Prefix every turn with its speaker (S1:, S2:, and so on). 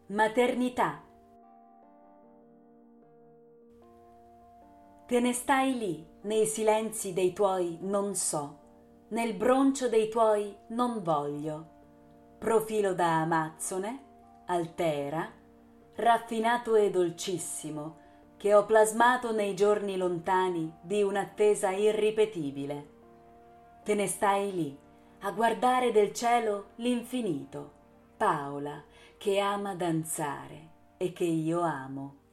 S1: Maternità. Te ne stai lì, nei silenzi dei tuoi non so, nel broncio dei tuoi non voglio. Profilo da amazzone, altera, raffinato e dolcissimo, che ho plasmato nei giorni lontani di un'attesa irripetibile. Te ne stai lì, a guardare del cielo l'infinito, Paola, che ama danzare e che io amo.